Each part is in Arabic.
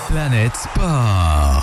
بلانيت سبور.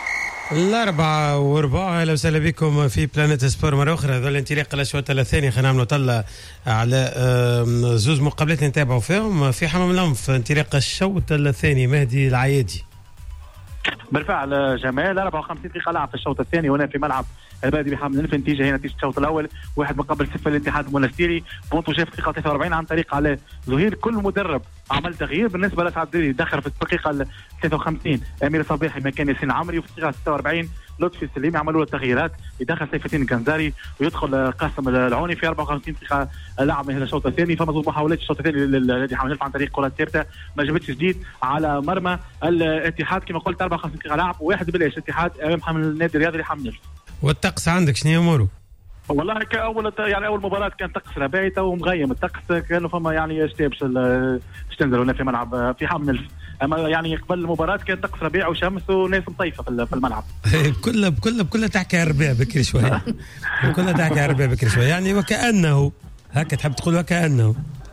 4 أهلا وسهلا بكم في بلانيت سبور مرة أخرى. هذول انطلاق الأشواط الثانية، خلينا نعملوا طلة على زوز مقابلات نتابعوا فيهم. في حمام الأنف انطلاق الشوط الثاني، مهدي العيادي بالفعل جمال 54 دقيقة لعب في الشوط الثاني هنا في ملعب البلدي بحمل الأنف. نتيجة هي نتيجة الشوط الأول 1 مقابل 0 للاتحاد المنستيري. بونتو جاء في الدقيقة 43 عن طريق على ظهير كل مدرب عمل تغيير. بالنسبة لسعد الدري دخل في الدقيقة 53 أمير صباحي مكان ياسين عمري، وفي الدقيقة 46 لطفي السليمي عملوا التغييرات، يدخل سيف الدين الجنزاري ويدخل قاسم العوني. في 54 دقيقة لعب من الشوط الثاني. فما محاولات الشوط الثاني للنادي حمل الأنف عن طريق كرة ثابتة ما جابتش جديد على مرمى الاتحاد. كما قلت 54 دقيقة لعب واحد بلاش الاتحاد امام حمل النادي الرياضي لحمل الأنف. والطقس عندك شنو اموره؟ والله كأول يعني أول مباراة كان طقس ربايته ومغيم. الطقس كانوا فما يعني شتاء باش تنزلوا هنا في ملعب في حمل الأنف. أما يعني قبل المباراة كان طقس ربيع وشمس وناس مطيفة في الملعب. بكلها تحكي على الربيع بكري شوية. بكلها تحكي على الربيع بكري شوية، يعني وكأنه هكا تحب تقول وكأنه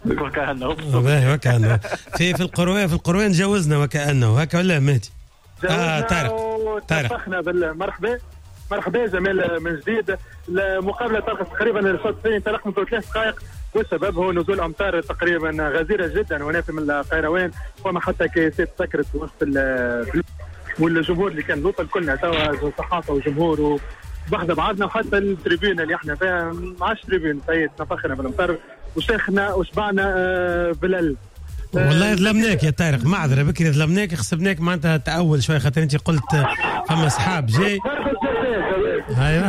في القروان جوزنا وكأنه هكا ولا مهدي؟ طارق تفخنا مرحبا زميل من جديد. المقابله ترخص تقريبا الشوط الثاني انطلق منذ 3 دقائق، والسبب هو نزول امطار تقريبا غزيره جدا هنا في القيروان، وما حتى كيسات سكرت وسط والجمهور اللي كان لوطا كلنا سواء صحافه وجمهور وبعد بعضنا، وحتى التريبيون اللي احنا فيها ما عادش تريبيون سيد نفخنا بالامطار وشيخنا وشبعنا بالال. والله ظلمناك يا طارق، معذره بكري ظلمناك خصبناك معناتها تأول شوي خاطر انت قلت فما اصحاب جاي. ايوه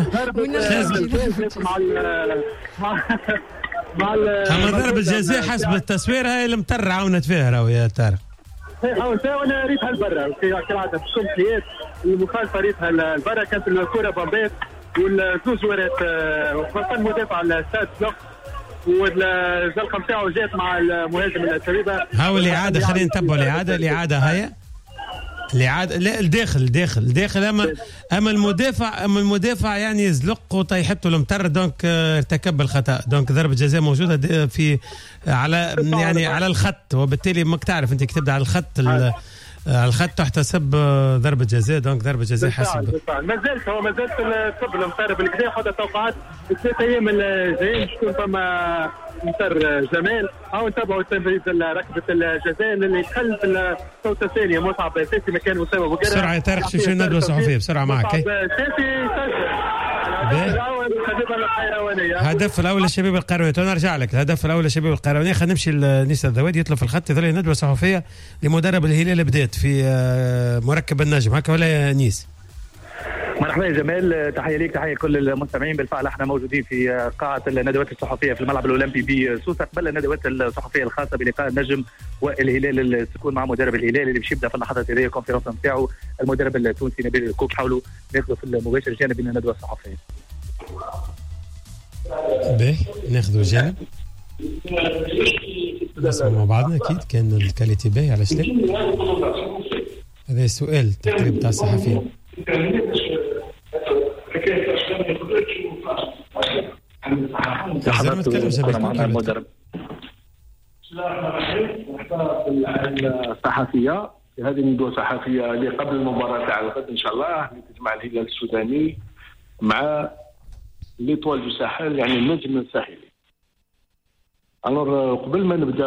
اما ضرب الجزاء حسب التصوير هاي المطر عاونت فيها راهو يا طارق. وانا ريتها لبرا كالعاده في الكمبليات المخالفه ريتها لبرا. كانت الكره بامبيت والزوج ورات وصل المدافع الاستاذ بلوك والزلقه نتاعو جات مع المهاجم الشبيبه. هاو الاعاده خلينا نتبعوا الاعاده هيا الاعاده. لا الداخل اما المدافع يعني يزلق وطيحته المطر دونك ارتكب الخطا. دونك ضربه جزاء موجوده في على الخط، وبالتالي ماك تعرف انت كتبت على الخط تحتسب ضربة جزاء. دونك ضربة جزاء حسب ما زالت الطب المطر بالكدا. خذ توقعات 3 ايام الجايين تكون فما مطر جمال او نتابعوا تنفيذ ركبة الجزاء اللي دخل في الشوط الثاني. مصعب سيسي مكان وسام بوقرة. بسرعة يا طارق شوف الندوة الصحفية بسرعة معك. الهدف الأول للشباب القيرواني. نرجع لك الهدف الأول للشباب القيرواني. خلينا نمشي لنيسا الذوادي يطلب في الخط يظل ندوة صحفية لمدرب الهلال بدات في مركب النجم هكا ولا يا نيس؟ مرحبا يا جمال، تحيه ليك تحيه لكل المستمعين. بالفعل احنا موجودين في قاعه الندوات الصحفيه في الملعب الاولمبي بسوسه قبل الندوات الصحفيه الخاصه بلقاء النجم والهلال اللي تكون مع مدرب الهلال اللي باش يبدا في اللحظات هذه الكونفرنس نتاعو المدرب التونسي نبيل الكوك. حاولوا ناخذوا في المباشر جانب من الندوه الصحفيه. باهي ناخذوا جانب نسمع مع بعضنا. اكيد كان الكاليتي باهي على شلون. هذا السؤال تقريبا تاع الصحفيين. الصحفية هذه ندوة صحفية اللي قبل المباراة تاع الغد إن شاء الله اللي تجمع الهلال السوداني مع ليطوال دو ساحل يعني النجم الساحلي. الور قبل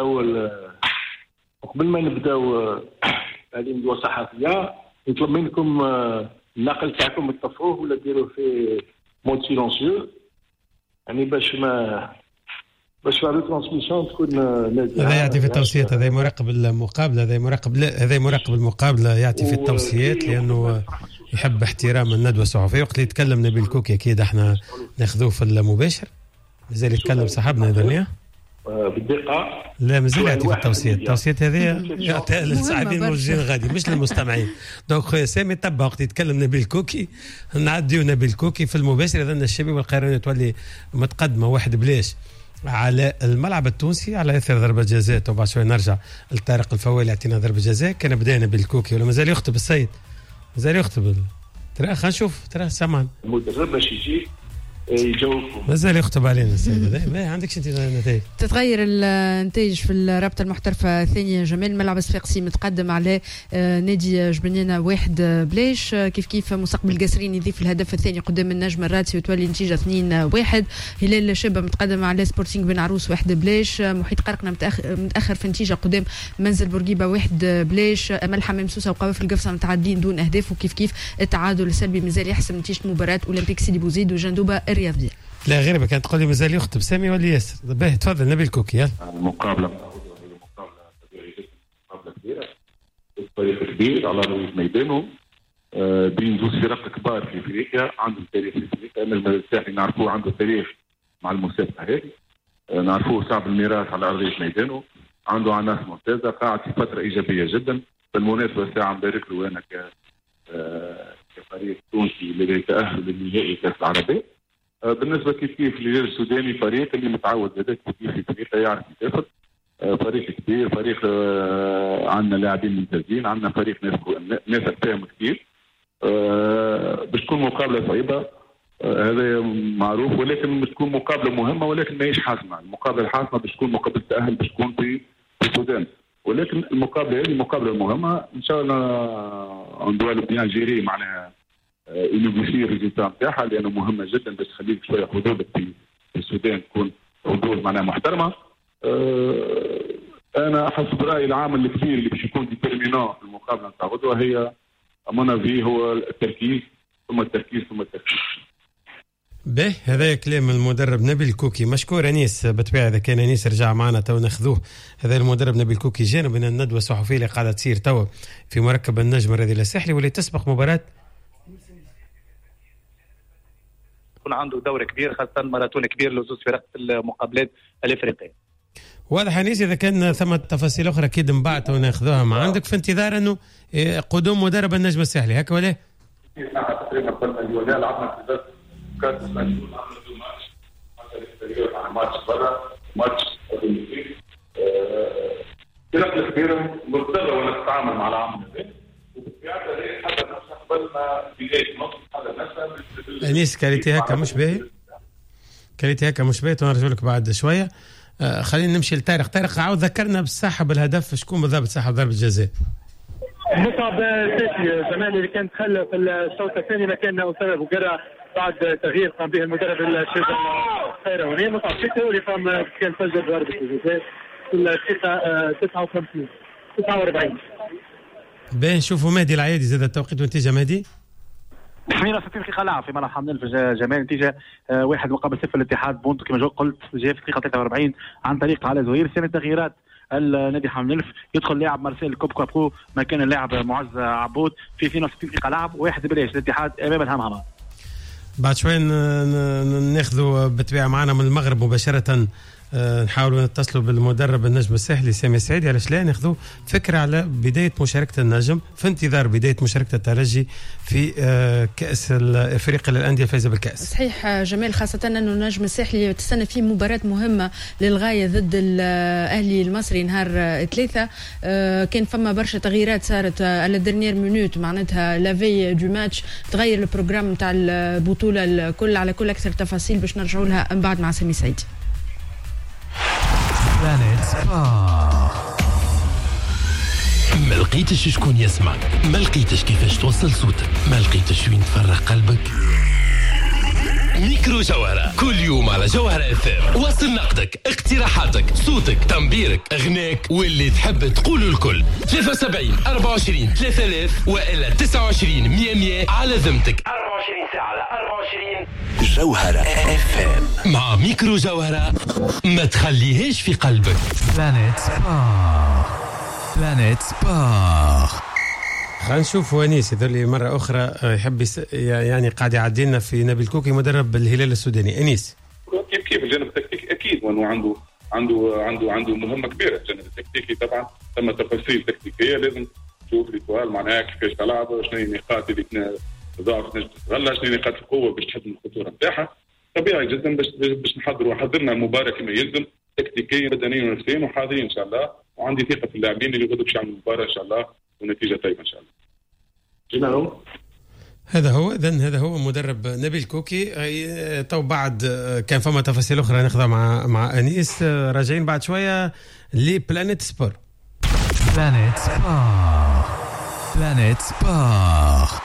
ما نبداو هذه الندوة الصحفية نطلب منكم النقل تاعكم تطفوه ولا ديروه في مود سيلونسيو يعني باش لا ريترانسميسيون تكون نازله. هذا يعطي في التوصيات. هذا مراقب المقابله هذا مراقب المقابله يعطي في التوصيات لانه يحب احترام الندوه الصحفيه. وقت اللي يتكلم نبيل كوكي اكيد احنا ناخذوه في المباشر. مازال يتكلم صاحبنا هذا بالدقه. لا مازال يعطي في التوصيات هذه يعطيها للصاحبين الموجودين غادي مش للمستمعين. دونك خويا سامي تبع وقت يتكلم نبيل كوكي نعديو نبيل كوكي في المباشر. اذا الشباب القيرواني تولي متقدمه 1 بلاش على الملعب التونسي على اثر ضربه جزاء. وبعد شوي نرجع لطارق الفوالي يعطينا ضربه جزاء. كان بدينا بالكوكي ولا مازال يخطب السيد؟ مازال يخطب. ترى خلينا نشوف ترى سمان المدرب باش يجي يجاوبكم. مازال يخطب علينا السيد هذا. ما عندكش انت نتائج؟ تتغير النتائج في الرابطه المحترفه الثانيه. جمال ملعب صفاقسي متقدم على نادي جبنانه 1 بلاش. كيف مستقبل القصرين يضيف الهدف الثاني قدام النجم الراتسي وتولي النتيجه 2-1. هلال شابه متقدم على سبورتينغ بن عروس 1 بلاش. محيط قرقنه متاخر في النتيجه قدام منزل بورقيبه 1 بلاش. امل حمام سوسه وقوافل القفصه متعادلين دون اهداف. وكيف التعادل السلبي مازال يحسم نتيجه مباراه اولمبيك سيدي بوزيد وجندوبه الرياضيه. لا غير كانت تقول لي مازال يخطب سامي ولا ياسر. باهي تفضل نبيل كوكي. يلا المقابله كبيره، فريق كبير على رؤوس ميدانه بين زوج فرق كبار في افريقيا، عنده تاريخ في افريقيا. النجم الساحلي نعرفوه عنده تاريخ مع المسابقه هذه، نعرفوه صعب الميراث على ارضيه ميدانه، عنده عناصر ممتازه، قاعد في فتره ايجابيه جدا. بالمناسبه ساعه نبارك له انا كفريق تونسي اللي يتاهل للنهائي كاس العربيه. بالنسبه كيف الهلال السوداني فريق اللي متعود هذاك في افريقيا يعرف يسافر. فريق كبير، فريق عندنا لاعبين ممتازين، عندنا فريق ناس فاهم كثير. باش تكون مقابله صعيبه هذا معروف، ولكن باش تكون مقابله مهمه، ولكن ماهيش حاسمه. المقابله الحاسمه باش تكون مقابله تاهل، باش تكون في السودان، ولكن المقابله هذه مقابله مهمه ان شاء الله ندوالو بيان جيري معناها ينوبيسي الريزلتا نتاعها، لانه مهمه جدا باش تخليك شويه حظوظك في السودان تكون حظوظ معناها محترمه. انا حسب رايي العامل الكبير اللي باش يكون ديترمينون في المقابله نتاع غدوه هي منافي هو التركيز، ثم التركيز ثم التركيز. به هذا كلام المدرب نبيل كوكي. مشكور انيس. بالطبيعه اذا كان انيس رجع معنا تو ناخذوه. هذا المدرب نبيل كوكي جانب من الندوه الصحفيه اللي قاعده تصير تو في مركب النجم الرياضي الساحلي واللي تسبق مباراه يكون عنده دور كبير، خاصه ماراثون كبير لزوز فرق في المقابلات الافريقيه. واضح انيس. اذا كان ثم تفاصيل اخرى اكيد من بعد وناخذوها مع عندك في انتظار انه قدوم مدرب النجم الساحلي هكا ولا؟ تقريبا قلنا اليونان لعبنا في كاس المسؤول عملوا ماتش حتى الاكستيريور على ماتش برا ماتش اولمبيك. فرق الكبيره مضطره وانا تتعامل مع العمل هذا، وبالطبيعه هي حتى نفسها قبل ما بدايه مصر حتى نفسها انيس كاليتي هكا مش باهي، كاليتي هكا مش باهي. ونرجع لك بعد شويه. خلينا نمشي لطارق. طارق عاود ذكرنا بالصاحب الهدف، شكون بالضبط صاحب ضربه الجزاء؟ مصعب سيسي زمان اللي كان دخل في الشوط الثاني مكان أسامة بوقرة بعد تغيير قام به المدرب الشيخ خيرواني. مصعب سيسي اللي كان سجل ضربه الجزاء في الدقيقه 49. باهي نشوفوا مهدي العيادي زاد التوقيت والنتيجه. مهدي 68 دقيقة لعب في ملعب حمد في جمال. نتيجة 1 مقابل 0 الاتحاد بونتو كما قلت جاء في الدقيقة 43 عن طريق على زهير. ثاني التغييرات النادي حمد الف يدخل لاعب مارسيل كوبكابو مكان اللاعب معز عبود في 62 دقيقة لعب 1 بلاش الاتحاد امام الهمهمة. بعد شوي ناخذوا بالطبيعة معنا من المغرب مباشرة. نحاولوا نتصلوا بالمدرب النجم الساحلي سامي السعيدي. علاش لا ناخذوا فكرة على بداية مشاركة النجم في انتظار بداية مشاركة الترجي في كأس افريقيا للأندية الفائزة بالكأس. صحيح جمال، خاصة أنه النجم الساحلي تستنى فيه مباراة مهمة للغاية ضد الأهلي المصري نهار 3. كان فما برشا تغييرات صارت على الدرنيير مينوت، معناتها لافي دو ماتش تغير البروجرام نتاع البطولة الكل. على كل أكثر تفاصيل باش نرجعوا لها من بعد مع سامي سعيد. ما لقيتش شكون يسمعك، ما لقيتش كيفاش توصل صوتك، ما لقيتش وين تفرغ قلبك. ميكرو جوهرة كل يوم على جوهرة اف ام. وصل نقدك، اقتراحاتك، صوتك، تنبيرك، اغناك واللي تحب تقوله الكل. 73 24 3000 والا 29 100 على ذمتك. 24 ساعة على 24. جوهرة اف ام مع ميكرو جوهرة، ما تخليهاش في قلبك. بلانيت سبور. خلينا نشوف ونيس يذل مرة أخرى يحب يعني قاعد يعدي لنا في نبيل كوكي مدرب الهلال السوداني. أنيس كيف الجانب التكتيكي أكيد، وأنه عنده مهمة كبيرة. الجانب التكتيكي طبعا ثم تفاصيل تكتيكية لازم تشوف الإطوال معناها كيفاش تلعب، شنو هي النقاط اللي ضعف نجم تتغلى، شنو هي نقاط القوة باش تحد من الخطورة نتاعها. طبيعي جدا باش حضرنا المباراة كما يلزم تكتيكيا بدنيا ونفسيا وحاضرين إن شاء الله، وعندي ثقة في اللاعبين اللي غدوا باش يعملوا المباراة إن شاء الله ونتيجة طيبة إن شاء الله. هذا هو مدرب نبيل كوكي. تو بعد كان فما تفاصيل اخرى ناخذها مع انيس. راجعين بعد شويه لبلانيت سبور. بلانيت سبور.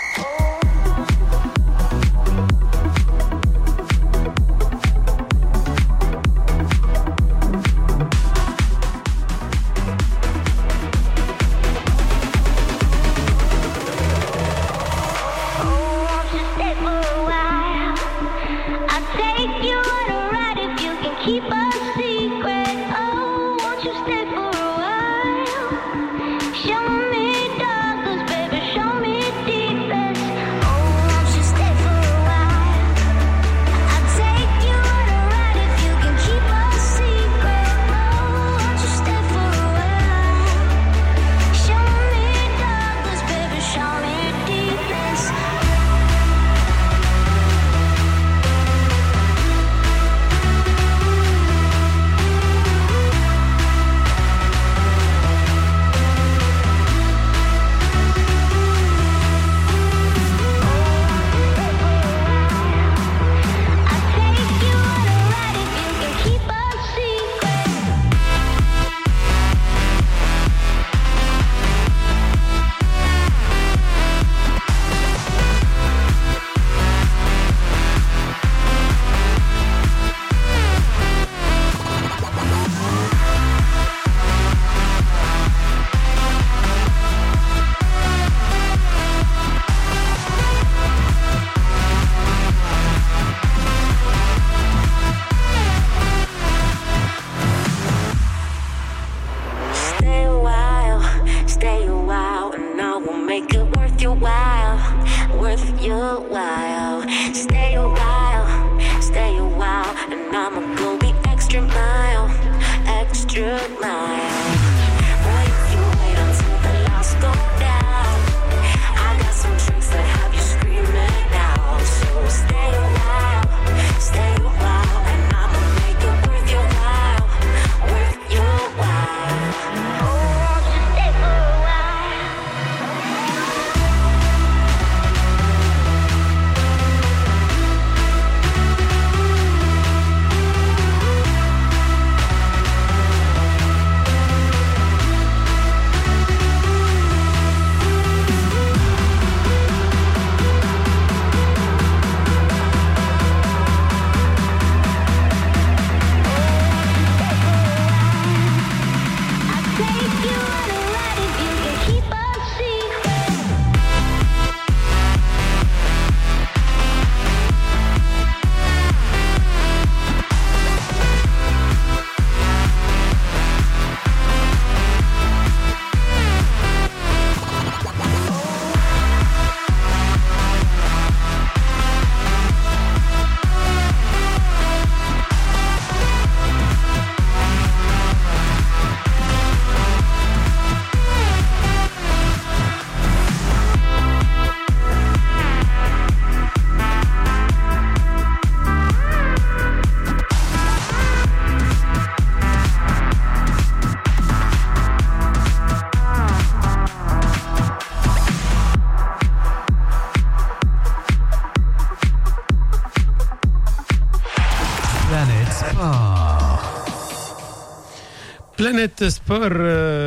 بلانيت سبور.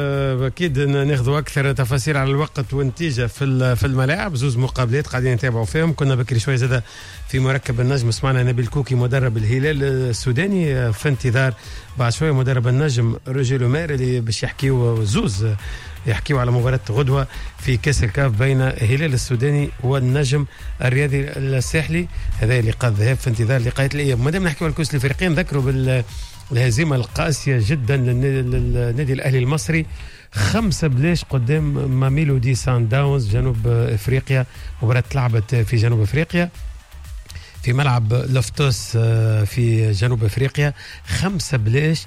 اكيد ناخذوا اكثر تفاصيل على الوقت والنتيجه في الملاعب. زوز مقابلات قاعدين نتابعوا فيهم. كنا بكري شويه زاده في مركب النجم سمعنا نبيل كوكي مدرب الهلال السوداني. في انتظار بعد شويه مدرب النجم روجي لومير اللي باش يحكيوا زوز يحكيوا على مباراة غدوة في كأس الكاف بين الهلال السوداني والنجم الرياضي الساحلي. هذا لقاء الذهاب في انتظار لقاءات الإياب. مادام نحكيوا على الكؤوس الفريقين ذكروا بالهزيمة القاسية جدا للنادي الأهلي المصري 5-0 قدام ماميلودي سان داونز جنوب افريقيا. مباراة لعبت في جنوب افريقيا في ملعب لفتوس في جنوب افريقيا 5-0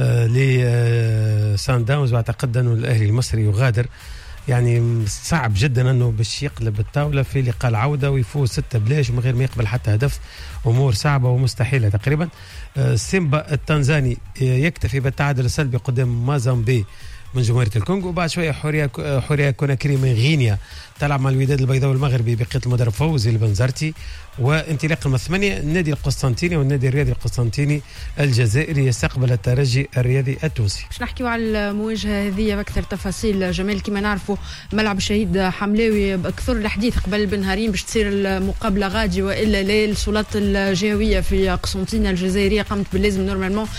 لسان داونز. واعتقد انه الاهلي المصري يغادر، يعني صعب جدا انه باش يقلب الطاوله في لقاء العوده ويفوز 6-0 ومن غير ما يقبل حتى هدف. امور صعبه ومستحيله تقريبا. سيمبا التنزاني يكتفي بالتعادل السلبي قدام مازامبي من جمهورية الكونغو. وبعد شويه حوريه كوناكري من غينيا تلعب مع الوداد البيضاوي المغربي بقيادة المدرب فوزي البنزرتي. وانطلاقا من 8 النادي القسطنطيني والنادي الرياضي القسطنطيني الجزائري يستقبل الترجي الرياضي التونسي. باش نحكيو على المواجهه هذه باكثر تفاصيل. جمال كما نعرفوا ملعب الشهيد حملاوي باكثر الحديث قبل بنهارين باش تصير المقابله غادي والا لا. السلطات الجهويه في قسنطينه الجزائريه قامت باللازم نورمالمون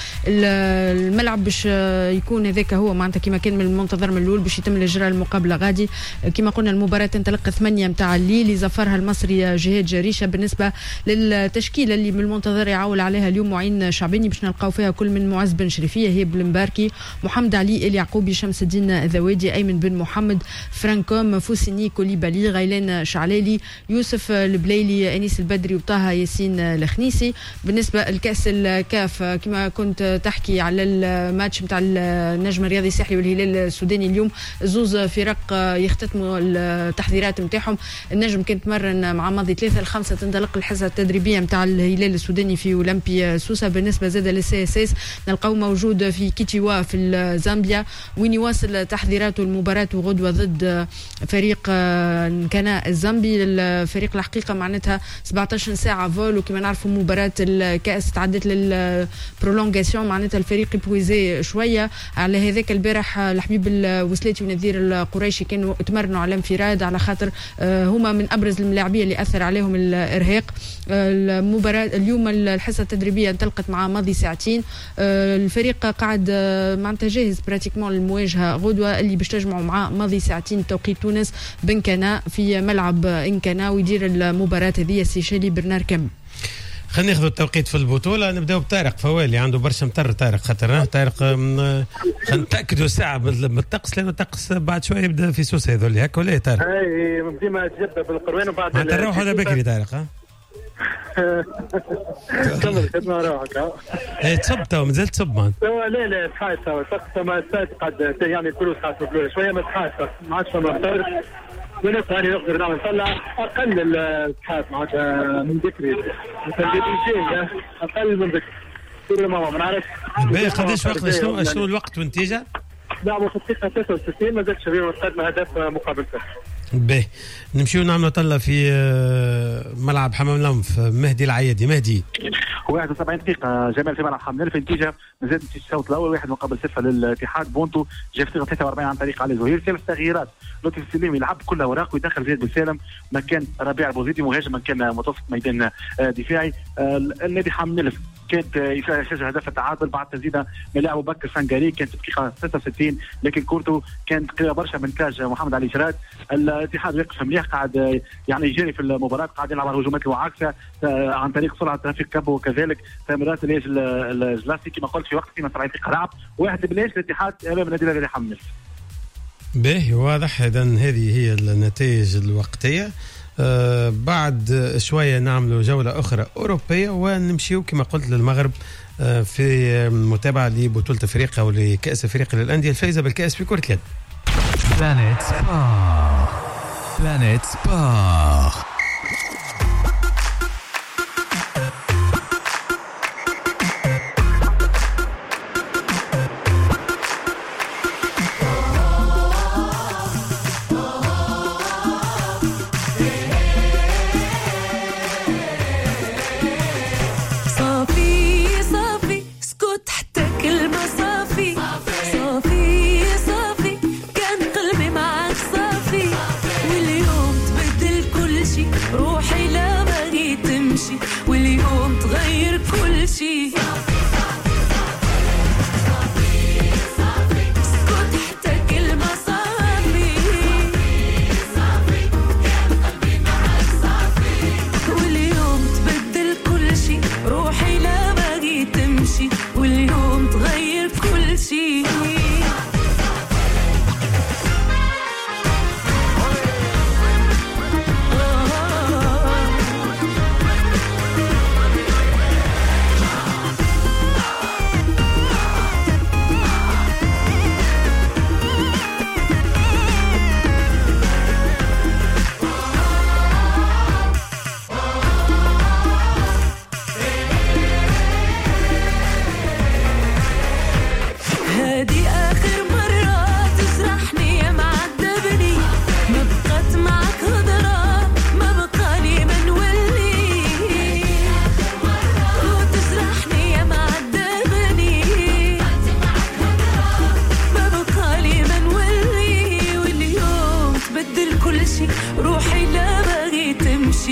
الملعب باش يكون هذاك هو معناتها كما كان من المنتظر من الاول باش يتم اجراء المقابله غادي. كما قلنا المباراه تنطلق 8 نتاع الليل يظفرها المصري جهاد جريشه. بالنسبه للتشكيله اللي من المنتظر يعول عليها اليوم معين شعباني باش نلقاو فيها كل من معز بن شريفيه هي بالمباركي محمد علي اليعقوبي شمس الدين الذوادي ايمن بن محمد فرانكوم فوسيني كوليبالي غيلان شعلالي يوسف البليلي انيس البدري وطه ياسين الخنيسي. بالنسبه لكاس الكاف كما كنت تحكي على الماتش نتاع النجم الرياضي الساحلي والهلال السوداني اليوم زوز فرق يختتموا التحضيرات نتاعهم. النجم كان تمرن مع ماضي 3-5 تنطلق الحصه التدريبيه نتاع الهلال السوداني في اولمبي سوسه. بالنسبه زاد للسي اس اس نلقاو موجود في كيتيوا في زامبيا وين يواصل تحضيراته المباراه غدوه ضد فريق كنا الزامبي. الفريق الحقيقه معناتها 17 ساعه فول وكما نعرفوا مباراه الكاس تعدت للبرولونغاسيون معناتها الفريق بويزي شويه. على هذاك البارح الحبيب الوسلاتي ونذير القريشي كانوا تمرنوا على انفراد على خاطر هما من ابرز اللاعبين اللي اثر عليهم الارهاق. المباراه اليوم الحصه التدريبيه انطلقت مع ماضي ساعتين. الفريق قاعد معناتها جاهز براتيكمون للمواجهه غدوه اللي باش تجمعوا مع ماضي ساعتين توقيت تونس بنكنا في ملعب انكنا ويدير المباراه هذه السيشالي برنار كم. خلينا ناخذ التوقيت في البطوله. نبداو بطارق فوالي عنده برشا مطر. طارق خاطر طارق خلينا نتاكدوا ساعه بالطقس لانه الطقس بعد شويه يبدا في سوسه هذول هكا ولا طارق؟ اي ديما تجبد بالقروان وبعد ما تروحوا على بكري طارق. ها تفضل خدمه روحك. اي تصب تو مازال تصب. لا تحاس الطقس ما قاعد يعني كله قاعد شويه ما تحاس ما عادش مطر ونفس هذه نقدر نعمل نطلع اقل الاتحاد معناتها من ذكري اقل من ذكري كل ما نعرف. باهي قداش وقت شنو الوقت والنتيجه؟ لعبوا في الدقيقه 63 ما زالش شبيبه تقدم هدف مقابل صفر. باهي نمشيو نعملوا طلة في ملعب حمام الأنف. مهدي العيادي. مهدي 71 دقيقة جمال في ملعب حمام الأنف. النتيجة مازالت في الشوط الأول 1 مقابل 0 للاتحاد. بونتو جاء في 43 عن طريق علي زهير. 3 تغييرات. لطفي السليم يلعب كل اوراق ويدخل زياد بن سالم مكان ربيع البوزيدي مهاجم مكان متوسط ميدان دفاعي. النادي حمام الأنف كانت يسجل هدف التعادل بعد تسديده من لاعب بكر سانغاري كانت في الدقيقه 66 لكن كورته كانت قريبه برشا من كاج محمد علي جراد. الاتحاد واقف مليح قاعد يعني يجري في المباراه قاعد يلعب على الهجمات المعاكسه عن طريق سرعه ترافيق كابو وكذلك تمريرات الجلاسي كما قلت في وقت 70 دقيقه لعب 1-0 الاتحاد امام النادي الرياضي حمام الأنف. باهي واضح. إذا هذه هي النتائج الوقتية. بعد شوية نعملوا جولة أخرى أوروبية ونمشيو كما قلت للمغرب في متابعة لبطولة أفريقيا ولكأس أفريقيا للأندية الفائزة بالكأس في كرة اليد. بلانيت سبور. بلانيت سبور.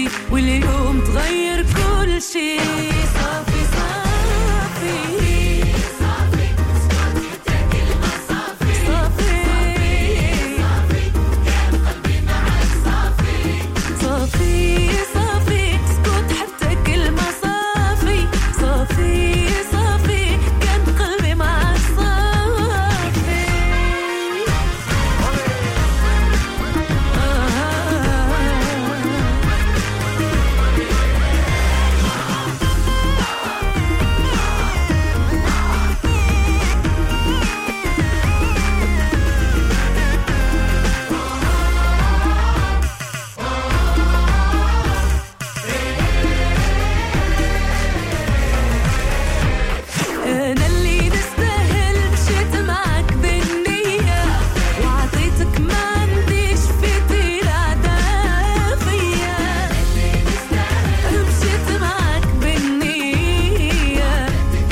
شي واليوم تغير كل شي. صافي صافي صافي اسكت حتى كلمة صافي صافي صافي كان قلبي معك صافي صافي صافي اسكت حتى كلمة صافي صافي صافي كان قلبي معك صافي. أنا اللي نستاهل مشيت معك بالنية وعطيتك ما عنديش فيتي العدا فيا. مشيت معك بالنية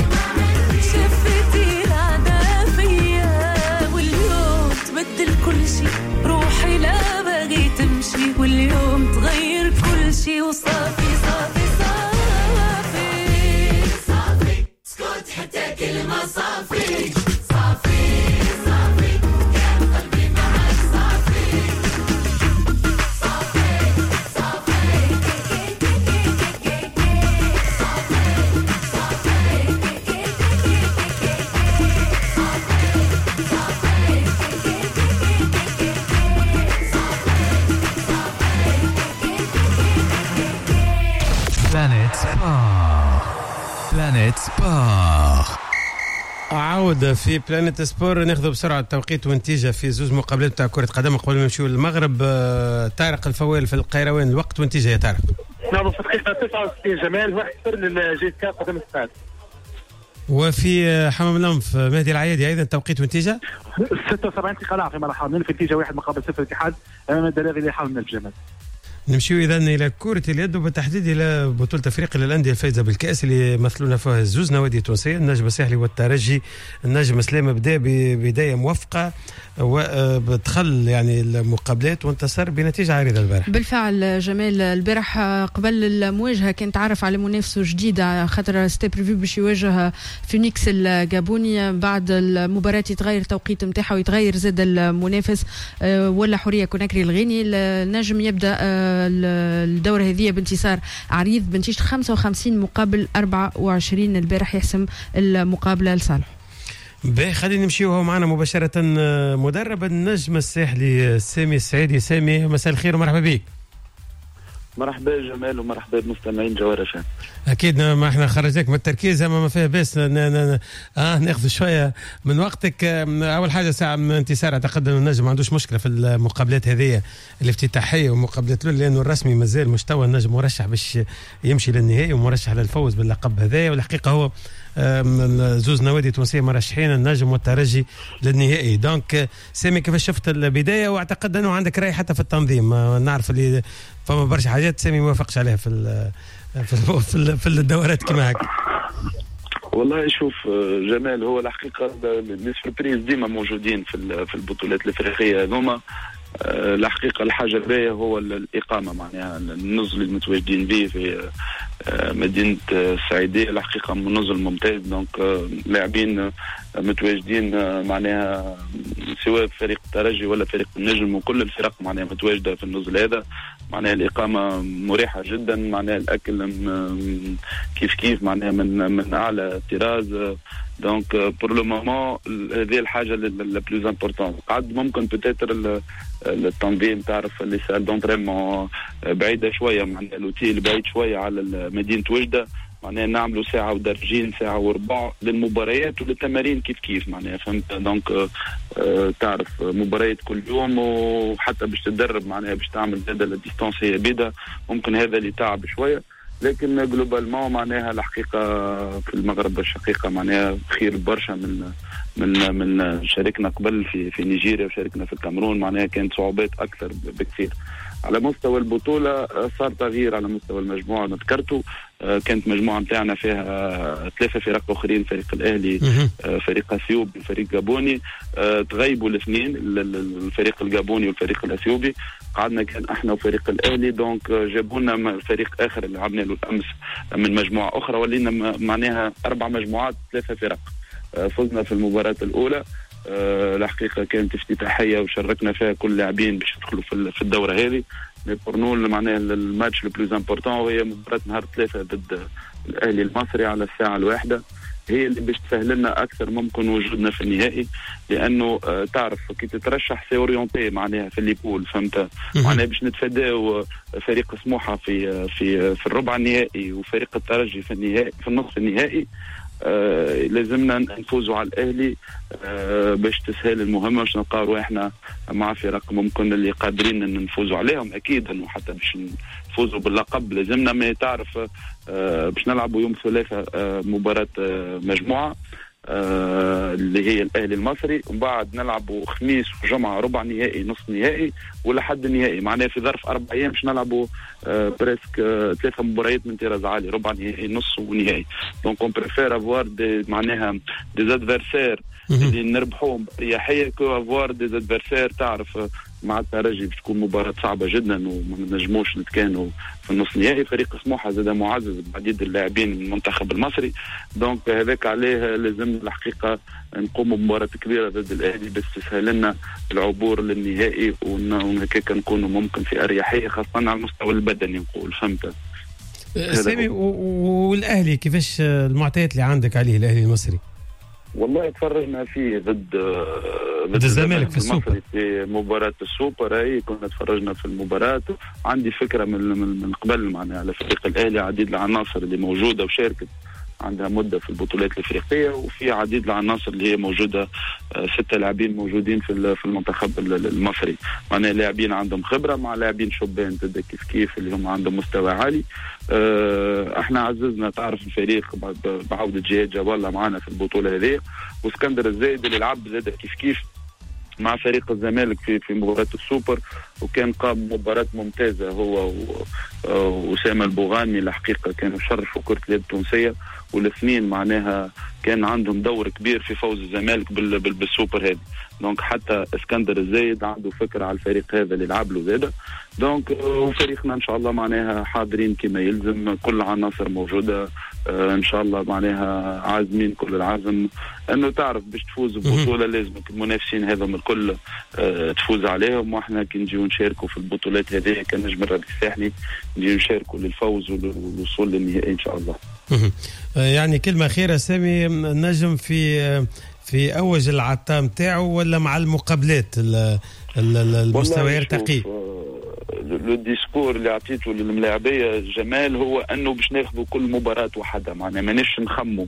شفتي العدا فيا واليوم تبدل كل شي روحي لا باغي تمشي واليوم تغير كل شي وصافي صافي صافي صافي اسكت حتى كلمة صافي صافي صافي كان قلبي معك صافي صافي صافي Planet Sport. Planet Sport. عودة في بلانيت سبور. ناخذ بسرعة التوقيت والنتيجة في زوج مقابلات بتاع كرة قدم قبل ما نمشيو للمغرب. طارق الفوال في القيروان، الوقت والنتيجة يا طارق. نعم في الدقيقة 69 جمال 1-0 للجيسكا قدم السعد. وفي حمام الأنف مهدي العيادي أيضا توقيت والنتيجة 76 دقيقة في مرحلة من في نتيجة 1-0 الاتحاد أمام الدلاغي اللي يحاول من الجمال. نمشيو إذا إلى كرة اليد وبالتحديد إلى بطولة أفريقيا للأندية الفائزة بالكأس اللي يمثلون فيها زوج نوادي تونسية، النجم الساحلي والترجي. النجم سلامة بدا ببداية موفقة وبدخل يعني المقابلات وانتصر بنتيجة عريضة البارح. بالفعل جمال البارح قبل المواجهة كان تعرف على منافسه جديدة خاطر ستي بريفيو باش يواجه فينيكس الجابوني. بعد المباراة يتغير توقيت نتاعها ويتغير زاد المنافس ولا حورية كوناكري الغيني. النجم يبدأ الدورة هذه بانتصار عريض بنتيجة 55 مقابل 24. البارح يحسم المقابلة لصالح. خلينا نمشيو معنا مباشرة مدرب النجم الساحلي سامي السعيدي. سامي مساء الخير ومرحبا بك. مرحبا جمال ومرحبا بمستمعين جوهر FM. اكيد ما احنا خرجناك من التركيز ما فيها بس ناخذ شويه من وقتك. اول حاجه ساعه من انتصار اعتقد انه النجم ما عندوش مشكله في المقابلات هذه الافتتاحيه ومقابلات الاولى لانه الرسمي مازال مستوى النجم مرشح باش يمشي للنهائي ومرشح للفوز باللقب هذا. والحقيقه هو زوز نوادي تونسيه مرشحين النجم والترجي للنهائي. دونك سامي كيف شفت البدايه؟ واعتقد انه عندك راي حتى في التنظيم. نعرف اللي فما برشا حاجات سامي ما وافقش عليها في الدورات كما هكا. والله شوف جمال، هو الحقيقه لي سوربريز ديما موجودين في البطولات الافريقيه هذوما. الحقيقه الحاجه الباهيه هو الاقامه، معناها النزل اللي متواجدين به في مدينه السعيديه الحقيقه نزل ممتاز. دونك لاعبين متواجدين معناها سواء فريق الترجي ولا فريق النجم وكل الفرق معناها متواجده في النزل هذا. معناها الاقامه مريحه جدا، معناها الاكل كيف معناها من اعلى طراز. دونك بور لو مومون هذه الحاجه لا بلوز امبورطون. قد ممكن بتاتر التنظيم تعرف اللي سال دونترينمون بعيده شويه، معناها الاوتيل بعيد شويه على مدينه وجده، معناها نعملوا ساعه ودرجين ساعه وربع للمباريات وللتمارين كيف معناها فهمت. دونك تعرف مباريات كل يوم وحتى باش تدرب معناها باش تعمل هذا الديستانس هي بيدا، ممكن هذا اللي تعب شويه. لكن جلوبالمون معناها الحقيقه في المغرب الشقيقه معناها خير برشا من شاركنا قبل في نيجيريا وشاركنا في الكاميرون، معناها كانت صعوبات اكثر بكثير. على مستوى البطوله صار تغيير على مستوى المجموعه ذكرته. كانت مجموعة متاعنا فيها 3 فرق أخرين، فريق الأهلي، فريق أثيوبي، فريق جابوني. تغيبوا الاثنين، الفريق الجابوني والفريق الأثيوبي. قعدنا كان احنا وفريق الأهلي، دونك جابوا لنا فريق آخر اللي لعبنا له الأمس من مجموعة أخرى، ولينا معناها 4 مجموعات 3 فرق. فزنا في المباراة الأولى، الحقيقة كانت افتتاحية وشاركنا فيها كل لاعبين باش يدخلوا في الدورة هذه. بورنول معناها الماتش لو بلوز امبورطون وهي مباراة نهار 3 ضد الأهلي المصري على الساعة 1، هي اللي باش تسهل لنا أكثر ممكن وجودنا في النهائي، لأنه تعرف كي تترشح سي اورينتي معناها في الليبول، فهمت معناها باش نتفاداو فريق سموحة في الربع النهائي وفريق الترجي في النهائي في النصف النهائي. لازمنا نفوزوا على الأهلي باش تسهل المهمة، باش نلقاو رواحنا مع فرق ممكن اللي قادرين ان نفوزوا عليهم اكيد، انه حتى باش نفوزوا باللقب لازمنا ما تعرف باش نلعبوا يوم ثلاثاء مباراة مجموعة اللي هي الأهلي المصري، ومن بعد نلعبوا خميس وجمعة ربع نهائي نصف نهائي ولحد النهائي، معناها في ظرف 4 أيام باش نلعبوا بريسك 3 مباريات من طراز عالي، ربع نهائي نص ونهائي. دونك اون بريفير افوار معناها دي ادفيرسير اللي نربحوهم باريحيه كو افوار دي ادفيرسير تعرف مع الترجي باش تكون مباراة صعبة جدا وما نجموش نتكانوا في النص نهائي. فريق سموحة زاد معزز بعديد اللاعبين من المنتخب المصري، دونك هذاك عليه لازم الحقيقة نقوم بمباراة كبيرة ضد الأهلي باش تسهل لنا العبور للنهائي، وهكاك نكونوا ممكن في أريحية خاصة على المستوى البدني نقول. فهمت سامي؟ والأهلي كيفاش المعطيات اللي عندك عليه الأهلي المصري؟ والله تفرجنا فيه ضد الزمالك في السوبر، في مباراة السوبر. اي كنا تفرجنا في المباراة، عندي فكرة من قبل معناها على فريق الأهلي عديد العناصر اللي موجودة وشاركت عندها مدة في البطولات الأفريقية، وفي عديد العناصر اللي هي موجودة 6 لاعبين موجودين في المنتخب المصري، معناها لاعبين عندهم خبرة مع لاعبين شبان كيف اللي هم عندهم مستوى عالي. احنا عززنا تعرف الفريق بعودة جهاد جوالة معنا في البطولة هذه، واسكندر الزايد اللي لعب زاد كيف مع فريق الزمالك في مباراة السوبر، وكان قام مباراة ممتازة هو وأسامة البوغاني. الحقيقة كانوا شرفوا كرة اليد التونسية، والاثنين معناها كان عندهم دور كبير في فوز الزمالك بالسوبر هذه. دونك حتى اسكندر الزايد عنده فكرة على الفريق هذا اللي لعب له زاده. دونك وفريقنا ان شاء الله معناها حاضرين كما يلزم، كل عناصر موجودة ان شاء الله معناها عازمين كل العزم، انه تعرف باش تفوز ببطولة لازم المنافسين هذم الكل تفوز عليهم، واحنا كي نجيو نشاركوا في البطولات هذه كنجم الربيع الساحلي نجيو نشاركوا للفوز والوصول للنهائي ان شاء الله. يعني كلمة خيرة سامي، نجم في أوج العطاء متاعه ولا مع المقابلات المستوى يرتقي؟ لو ديسكور اللي عطيته للملاعبية جمال هو أنه باش ناخذوا كل مباراة وحدها، معناها ماناش نخموا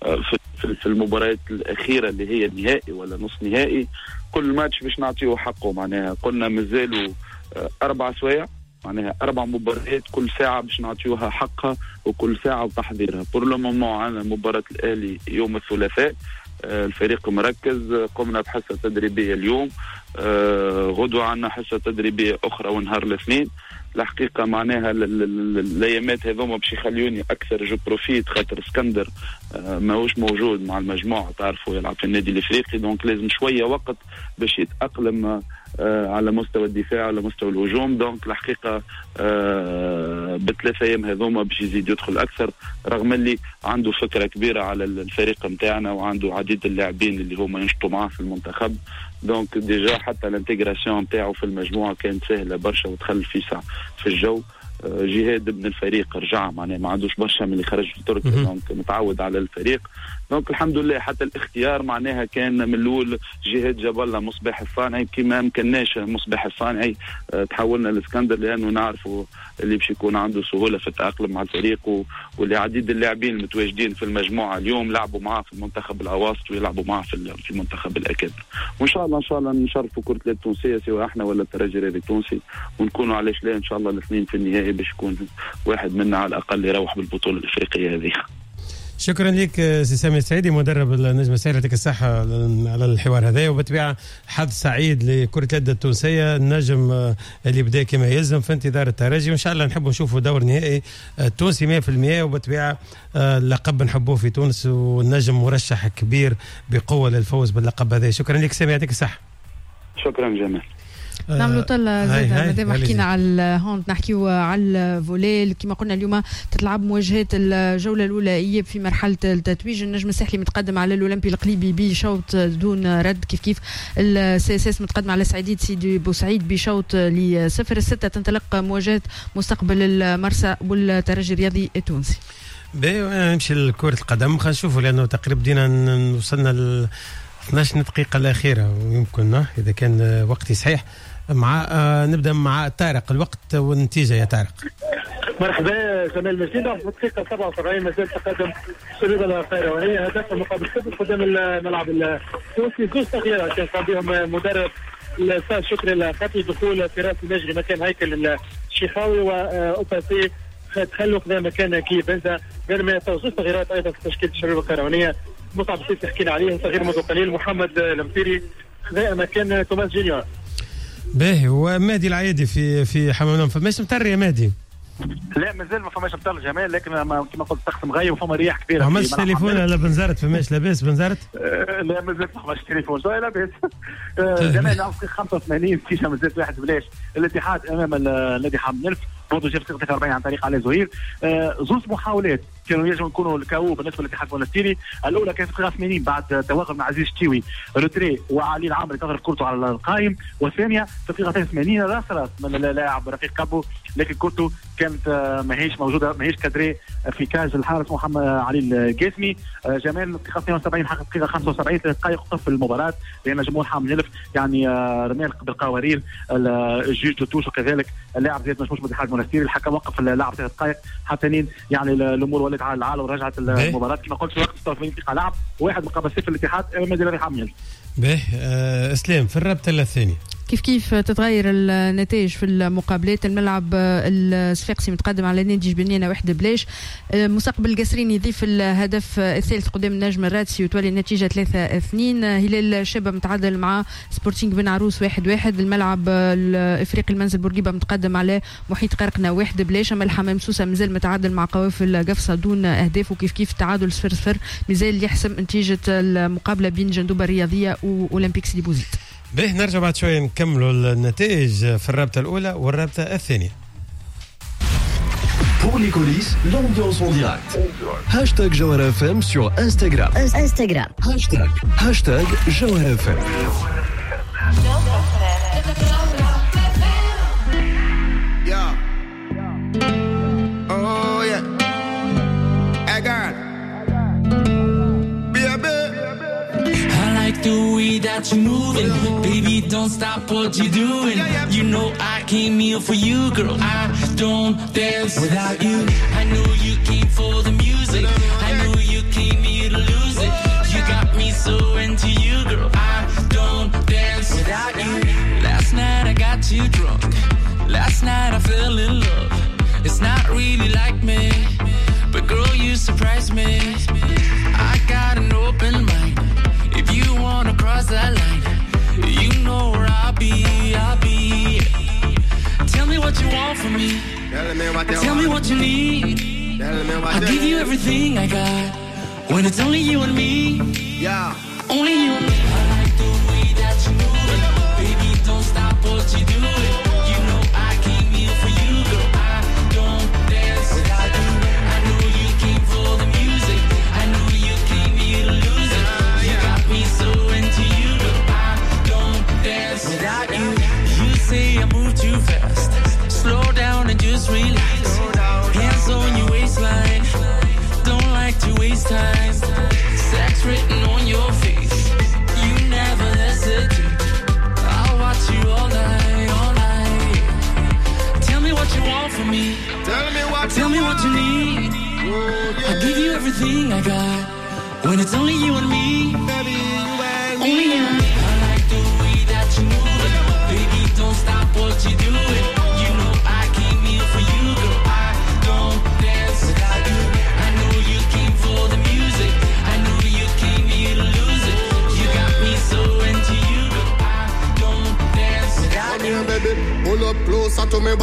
في المباريات الأخيرة اللي هي النهائي ولا نص نهائي، كل ماتش باش نعطيه حقه. معناها قلنا مازالوا 4 سوايع، معناها 4 مباريات كل ساعة باش نعطيوها حقها وكل ساعة وتحضيرها. بور لو مومون عندنا مباراة الأهلي يوم الثلاثاء، الفريق مركز، قمنا بحصة تدريبية اليوم، غدوة عنا حصة تدريبية أخرى ونهار الاثنين. الحقيقة معناها الأيامات هذوما باش يخليوني أكثر جو بروفيت، خاطر اسكندر ماهوش موجود مع المجموعة تعرفوا يلعب في النادي الإفريقي، دونك لازم شوية وقت باش يتأقلم على مستوى الدفاع على مستوى الهجوم. دونك الحقيقة ب3 أيام هذوما باش يزيد يدخل أكثر، رغم اللي عنده فكرة كبيرة على الفريق متاعنا وعنده عديد اللاعبين اللي هما ينشطوا معاه في المنتخب. دونك ديجا حتى الانتجراسيون نتاعو في المجموعة كانت سهلة برشا ودخل في الجو. جهاد ابن الفريق رجع معناه ما عندوش برشا من اللي خرج في تركيا، دونك متعود على الفريق. دونك الحمد لله حتى الاختيار معناها كان من الاول جهاد جاب لنا مصباح الصانعي، كيما ما كناش مصباح الصانعي تحولنا لاسكندر، لانه نعرفوا اللي باش يكون عنده سهوله في التاقلم مع الفريق، واللي عديد اللاعبين المتواجدين في المجموعه اليوم لعبوا معاه في المنتخب الاواسط ويلعبوا معاه في المنتخب الاكاديمي. وان شاء الله نشرفوا كره اليد التونسيه سواء احنا ولا الترجي الرياضي التونسي، ونكونوا علاش لا ان شاء الله الاثنين في النهائي باش يكون واحد منا على الاقل يروح بالبطوله الافريقيه هذه. شكرا لك سي سامي السعيدي مدرب النجم الساحلي، يعطيك الصحة على الحوار هذا، وبالطبيعة حظ سعيد لكرة اليد التونسية، النجم اللي بدا كما يلزم في انتظار الترجي، وإن شاء الله نحبوا نشوفوا دور نهائي تونسي 100%، وبالطبيعة اللقب نحبوه في تونس، والنجم مرشح كبير بقوة للفوز باللقب هذا. شكرا لك سامي، يعطيك الصحة. شكرا جمال. نعملوا طلة زاد مادام حكينا على الهوند نحكيو على الفولي. كما قلنا اليوم تتلعب مواجهات الجولة الأولى إياب في مرحلة التتويج. النجم الساحلي متقدم على الأولمبي القليبي بشوط دون رد، كيف السي اس اس متقدم على سعيدية سيدي بوسعيد بشوط ل0. الستة تنطلق مواجهة مستقبل المرسى والترجي الرياضي التونسي. نمشي لكرة القدم، خلينا نشوفوا لأنه تقريبا بدينا وصلنا ل 12 دقيقة الأخيرة، ويمكن إذا كان وقتي صحيح مع نبدأ مع طارق. الوقت والنتيجة يا طارق. مرحبا جمال مجدي. في الدقيقة 77 مازال تقدم الشبيبة القيروانية، هدف مقابل 0 قدام الملعب التونسي. زوج تغييرات كان قام بهم مدرب الاستاذ شكري الخطي، دخول فراس المجري مكان هيكل الشيخاوي، وأوباسي تخلوا خذا مكان كي بنزا، بينما زوج تغييرات أيضا في تشكيلة الشبيبة القيروانية. مصعب السيسي حكينا عليه، تغيير منذ قليل، محمد المثيري خذا مكان توماس جونيور. باهي، ومادي العيادي في حمام فماش مطر يا مادي؟ لا مازال ما فماش مطر جمال، لكن كما قلت الطقس مغيب وفما رياح كبيره. ما عملتش تليفون على بنزرت؟ فماش لاباس بنزرت؟ لا مازال ما فماش تليفون، شويه لاباس. جمال نعرف 85 فيشا مازال واحد بلاش. الاتحاد امام النادي حامل الف، برضو جاب 43 عن طريق علي زهير. زوج محاولات كانوا يجب يكونوا الكاو بالنسبه للاتحاد المنستيري. الاولى كانت في 80 بعد تواغل مع عزيز الشتيوي روتري وعلي العامري تضرب كرته على القائم، والثانيه في 83 راس من اللاعب رفيق كابو، لكن كرته كانت ماهيش موجوده، ماهيش كادري في كاج الحارس محمد علي القاسمي. جمال دقيقه 72 حق دقيقه 75 دقائق وقف المباراه، لان جمهور حامل الف يعني رمال بالقوارير الجيج توتوش، وكذلك اللاعب زياد مشموش من الاتحاد المنستيري. الحكم وقف اللاعب 3 دقائق حتى نين، يعني الامور ولات على العال ورجعت المباراه كما قلت في وقت 86 دقيقه لعب، واحد مقابل 0 الاتحاد امام النادي حامل. باهي اسلام في الرابطه الثانيه كيف تتغير النتائج في المقابلات. الملعب الصفاقسي متقدم على نادي جبنينة 1-0. مستقبل القصرين يضيف الهدف الثالث قدام النجم الرادسي، وتولي النتيجة 3-2. هلال الشابة متعادل مع سبورتينغ بن عروس 1-1. الملعب الافريقي المنزل بورقيبة متقدم على محيط قرقنة 1-0. اما الحمام سوسة مازال متعادل مع قوافل قفصة دون اهداف، وكيف تعادل 0-0 مازال يحسم نتيجة المقابلة بين جندوبة الرياضية واولمبيك سيدي بوزيد. باهي نرجع بعد شوية نكملوا النتائج في الرابطة الأولى والرابطة الثانية. Pour les coulisses, l'ambiance en direct. Hashtag Jawhara FM sur Instagram. Hashtag Jawhara FM. Yeah. Oh yeah. Hey girl. The way that you're moving, baby, don't stop what you're doing. You know I came here for you, girl. I don't dance without you. I know you came for the music. I know you came here to lose it. You got me so into you, girl. I don't dance without you. Last night I got too drunk. Last night I fell in love. It's not really like me, but girl, you surprised me. I got an open mind. If you wanna cross that line, you know where I'll be. Tell me what you want from me. Tell me what you need. I'll give you everything I got. When it's only you and me. Yeah. Only you and me. I like the way that you move it. Baby, don't stop what you doing. You know I came here for you, girl. I don't dance without you. I know you came for the music. I know you came here to lose it. You got me so into you, girl. I don't dance without you. You say I move too fast. Slow down and just relax. Hands on your waistline. Don't like to waste time. Sex written on your face. You never hesitate. I'll watch you all night, all night. Tell me what you want from me. Tell me what you need. I'll give you everything I got. When it's only you and me. Only you and me. I like the way that you move it. Baby, don't stop what you're doing. You know I came here for you, girl. I don't dance without you. I know you came for the music.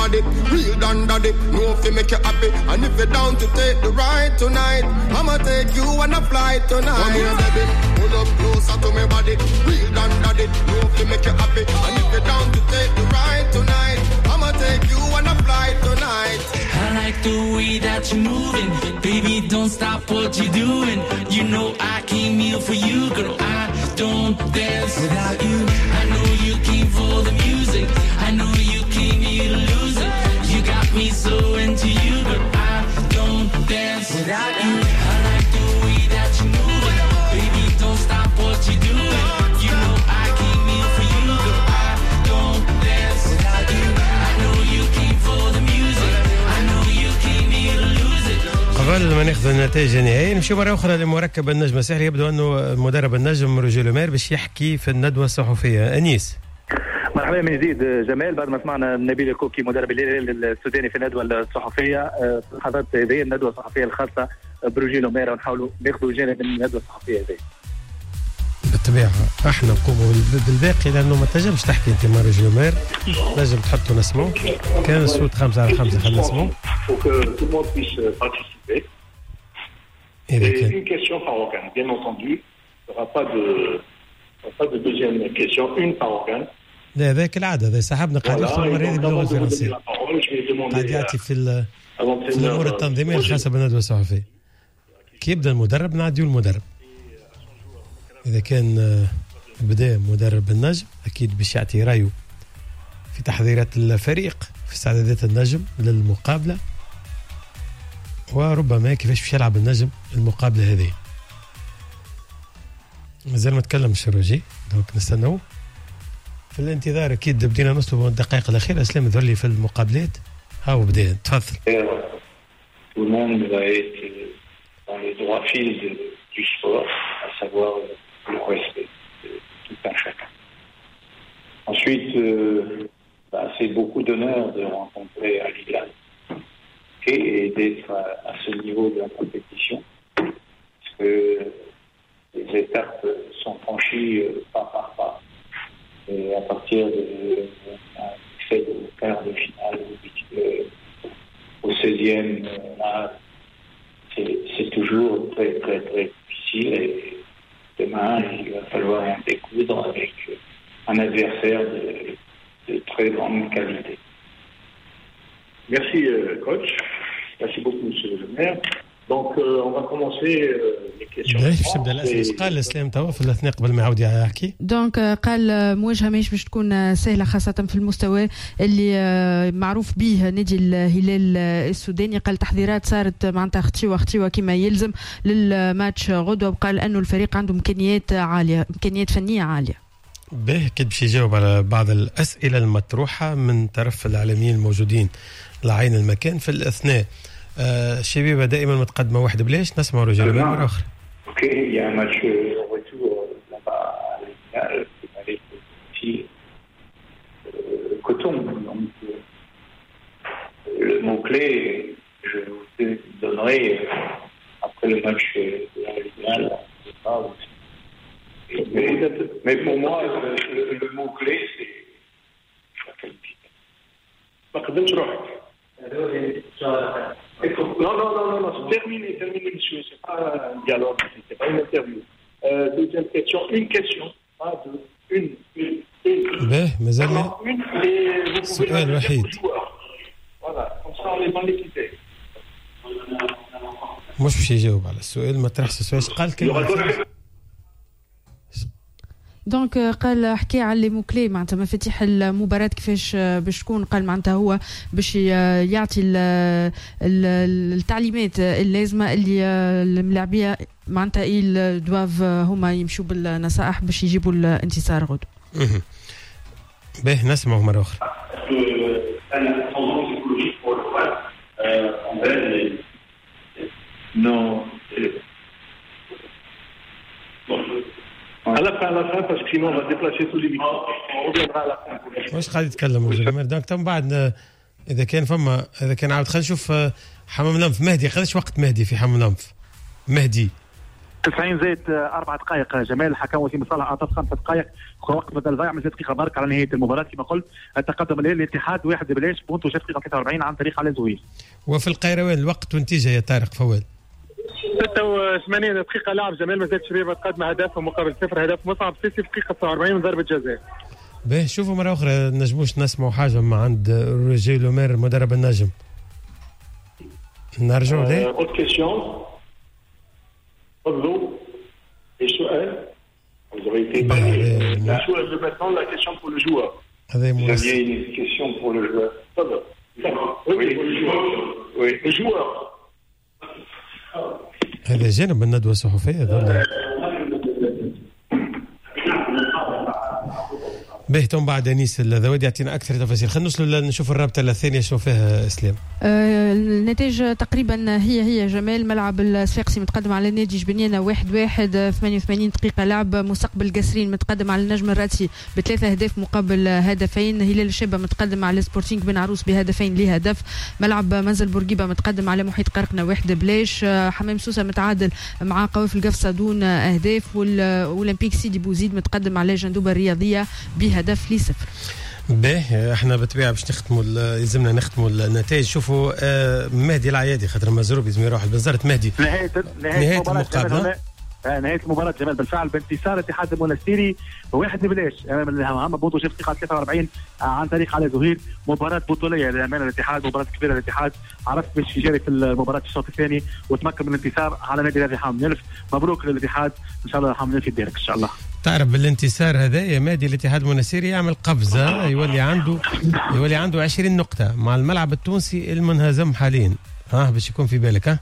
body, real than daddy. No fi make you happy, and if you're down to take the ride tonight, I'ma take you on a flight tonight. Come here, baby, pull up closer to me body, real than daddy. No fi make you happy, and if you're down to take the ride tonight, I'ma take you on a flight tonight. I like the way that you're moving, baby. Don't stop what you're doing. You know I came here for you, girl. I don't dance without you. I know you came for the music. I know you came here to lose it. You got me so into you, but I don't dance without you. I like the way that you're moving, baby. Don't stop what you're doing. You know I came here for you, girl. I don't dance without you. I know you came for the music. I know you came here to lose it. قبل ما ناخذ النتائج النهائية نمشي مرة أخرى لمركب النجم السحري. يبدو أنه المدرب النجم روجيه لو مير باش يحكي في الندوة الصحفية. أنيس مرحبا من جديد جمال. بعد ما سمعنا نبيل الكوكي مدرب الهلال السوداني في الندوة الصحفية، حضرت هذه الندوة الصحفية الخاصة بروجيه لو مير ونحاولوا ناخذوا جانب من الندوة الصحفية هذه. بالطبيعة احنا نقوموا بالباقي لأنه ما تنجمش تحكي أنت مع روجيه لو مير، لازم تحطوا نسمعوا. كان الصوت 5 على 5 خلينا نسمعوا. Une question par organe, bien entendu. Il n'y aura pas de deuxième question, une par organe. لا ذاك العادة ذا صاحبنا قاعد يخطب المرة هذه باللغة الفرنسية، قاعد يعطي في الأمور التنظيمية الخاصة بالندوة الصحفية. كي يبدأ المدرب نعديو المدرب. إذا كان بدأ مدرب النجم أكيد باش يعطي رأيه في تحضيرات الفريق في استعدادات النجم للمقابلة، وربما كيفاش باش يلعب النجم المقابلة هذه. مازال ما تكلمش روجي، دونك نستناو في الانتظار. أكيد بدينا نطلب الدقائق الأخيرة. أسلام ظهر لي في المقابلات هاو بدأ. تفضل. Tout le monde va être dans les droits fils du sport, à savoir le respect de tout un chacun. Ensuite, c'est beaucoup d'honneur de rencontrer Ali Hilal et d'être à ce niveau de la compétition, parce que les étapes sont franchies pas par pas. Et à partir du quart de finale au 16e, là, c'est toujours très, très, très difficile. Et demain, il va falloir en découdre avec un adversaire de très grande qualité. Merci, coach. Merci beaucoup, monsieur le maire. Donc, on va commencer les questions. قال الاسلام توا في الاثناء قبل ما يعاود يحكي. دونك قال مواجهه ماهيش باش تكون سهله، خاصه في المستوى اللي معروف به نادي الهلال السوداني. قال تحضيرات صارت معناتها خطيوه كما يلزم للماتش غدوه، وقال انه الفريق عنده امكانيات عاليه، امكانيات فنيه عاليه. به كده باش يجاوب على بعض الاسئله المطروحه من طرف الاعلاميين الموجودين لعين المكان في الاثناء. الشبيبه دائما متقدمه 1 بلاش. نسمع رجال مرة أخرى. اوكي يا ماتش retour là-bas à l'Hilal avec petit coton. Donc le mot clé je vous donnerai après le match de l'Hilal. Mais pour moi le mot clé c'est la qualité. ما قدمتش روحك. Non, terminez, monsieur. C'est pas un dialogue, c'est pas une interview. Deuxième question, une question, pas deux, une. به مازال السؤال الوحيد. Voilà, comme ça on est dans l'équité. مش باش يجاوب على السؤال، ما طرحش السؤال. قال كلمة. دونك قال حكي على لي موكلي معناتها مفاتيح المباراة كيفاش باش تكون. قال معناتها هو باش يعطي التعليمات اللازمة اللي الملاعبية معناتها دواف هما يمشوا بالنصائح باش يجيبوا الانتصار غدو. به نسمعه مرة أخرى. À la fin, parce que sinon on va déplacer tous les micros. On reviendra à la fin. واش قاعد يتكلم الجمهور؟ دونك تم بعد إذا كان عاود خلينا نشوف حمام لنف. مهدي قداش وقت مهدي في حمام لنف؟ مهدي 90 زائد 4 دقائق جمال الحكم وسيم صالح اعطى 5 دقائق وقت بدل ضيع من 6 دقيقه برك على نهايه المباراه. كما قلت التقدم الاتحاد 1 بلاش بونتو 6 دقيقه 43 عن طريق علي زويل. وفي القيروان الوقت والنتيجه يا طارق فوال. 86 دقيقه لعب جمال مازال شبيبه تقدم هدف مقابل 0 هدف مصعب سيسي في دقيقه 49 من ضربه جزاء. باهي شوفوا مره اخرى نجموش نسمعوا حاجه مع عند روجيه لومير مدرب النجم. نرجعوا ليه؟ اوت كيسيون تفضلوا السؤال. Vous avez été la chose de maintenant la question pour le joueur. Vous aviez une question pour le joueur. Oui, pour le joueur. Oui, le joueur. هذا جانب من الندوة الصحفية هذول. بهتم بعد انيس الذوادي يعطينا اكثر تفاصيل. خلينا نوصلوا نشوف الرابطه الثانيه شنو فيها اسلام. النتائج تقريبا هي جمال. ملعب الصفاقسي متقدم على نادي جبنيانه 1-1 88 دقيقه لعب. مستقبل قاسرين متقدم على النجم الراتسي ب3 أهداف مقابل هدفين. هلال الشابه متقدم على سبورتينغ بن عروس بهدفين لهدف. ملعب منزل بورقيبه متقدم على محيط قرقنه 1 بلاش. حمام سوسه متعادل مع قوافل قفصه دون اهداف. والاولمبيك سيدي بوزيد متقدم على جندوبه الرياضيه بهدف لصفر. باهي احنا بالطبيعه باش نختموا يلزمنا نختموا النتائج. شوفوا مهدي العيادي خاطر مزروب لازم يروح البنزرة. مهدي نهايه المقابله نهايه المباراه جمال بالفعل بانتصار اتحاد المنستيري 1 بلاش امام الهمام بونتو 6 دقيقه 43 عن طريق علي زهير. مباراه بطوليه لامانه الاتحاد مباراه كبيره للاتحاد. عرفت باش يجري في المباراه الشوط الثاني وتمكن من الانتصار على نادي الرياضي حامل نلف. مبروك للاتحاد ان شاء الله حامل نلف يديرك ان شاء الله. تعرف بالانتصار هذا يا مادي الاتحاد المنستيري يعمل قفزه يولي عنده 20 نقطه مع الملعب التونسي المنهزم حاليا. باش يكون في بالك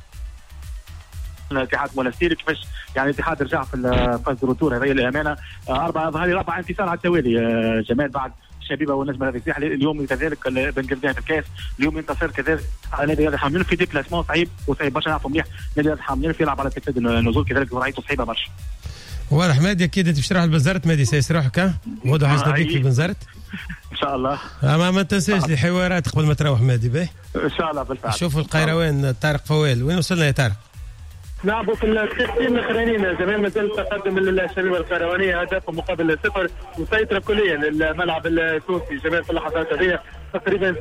الاتحاد المنستيري كيفاش يعني الاتحاد رجع في الفاز الروتور هذه الامانه. رابع انتصار على التوالي جمال بعد الشبيبه والنجم الرياضي. اليوم كذلك بن قردان في الكاس. اليوم ينتصر كذلك على نادي الرياضي حامل في ديبلاسمون صعيب وصعيب برشا. نعرفوا مليح نادي الرياضي حامل يلعب على تكتيك النزول كذلك ورايته صعيبه برشا. واضح مادي اكيد انت باش تروح البنزرت. مادي سيروحك غدوه حاجه بيك في البنزرت ان شاء الله. ما تنساش الحوارات قبل ما تروح مادي. باهي ان شاء الله بالفعل. شوف القيروان طارق فوال وين وصلنا يا طارق؟ لعبوا في الدقيقتين الاخرانيين زمان مازال تقدم الشبيبه القيروانيه هدف مقابل 0 مسيطره كليا للملعب التونسي. جمال في اللحظات هذه تقريبا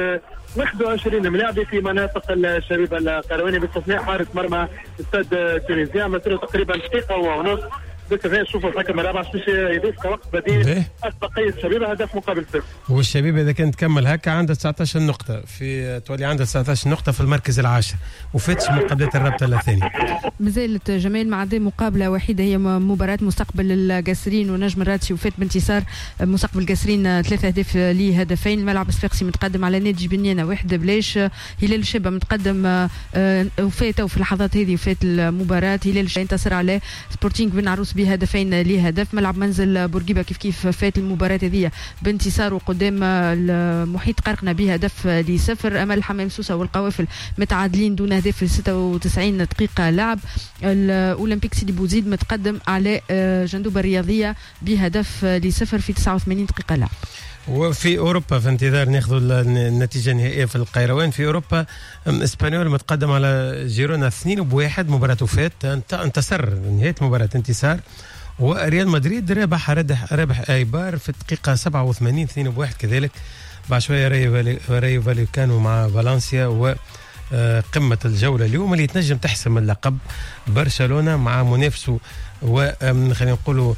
21 ملاعب في مناطق الشبيبه القيروانيه باستثناء حارس مرمى استاد تونسيا. مثله تقريبا دقيقه ونص. بالكذا نشوفوا الحكم الرابع باش يضيف كوقت بديل بقيه الشبيبه هدف مقابل 0. والشبيبه اذا كانت تكمل هكا عندها 19 نقطه في تولي عندها 19 نقطه في المركز العاشر وفاتش مقابلات الرابطه الثانيه. مازالت جمال مع مقابله وحيده هي مباراه مستقبل القاسرين ونجم الراتسي وفات بانتصار مستقبل القاسرين 3 أهداف لهدفين. الملعب الصفاقسي متقدم على نادي جبنيانه 1 بلاش. هلال الشابه متقدم وفات في اللحظات هذه وفات المباراه. هلال الشابه ينتصر على سبورتينغ بن عروس بهدفين لهدف. ملعب منزل بورقيبه كيف فات المباراه هذه بانتصاره قدام محيط قرقنه بهدف لصفر. امل حمام سوسه والقوافل متعادلين دون اهداف في 96 دقيقه لعب. الاولمبيك سيدي بوزيد متقدم على جندوبه الرياضيه بهدف لصفر في 89 دقيقه لعب. وفي اوروبا في انتظار ناخذ النتيجه النهائيه في القيروان. في اوروبا اسبانيول متقدم على جيرونا 2-1 مباراه وفات. انتصر نهايه مباراه انتصار. وريال مدريد ربح ايبار في الدقيقه 87 2-1 كذلك. بعد شويه رايو فاليكانو مع فالنسيا. وقمه الجوله اليوم اللي تنجم تحسم اللقب برشلونه مع منافسه وخلينا نقولوا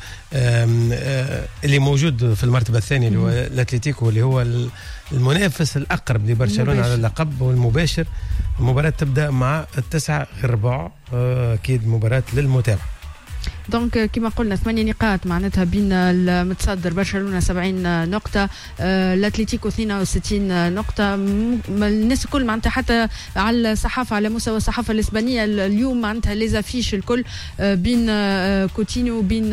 اللي موجود في المرتبه الثانيه اللي هو الاتليتيكو اللي هو المنافس الاقرب لبرشلونه على اللقب والمباشر. المباراه تبدا مع 9:15 اكيد مباراه للمتابعه. دونك كما قلنا 8 نقاط معناتها بين المتصدر برشلونه 70 نقطه الاتليتيكو 62 نقطه. الناس الكل معناتها حتى على الصحافه على مستوى الصحافه الاسبانيه اليوم معناتها ليزافيش الكل بين كوتينيو وبين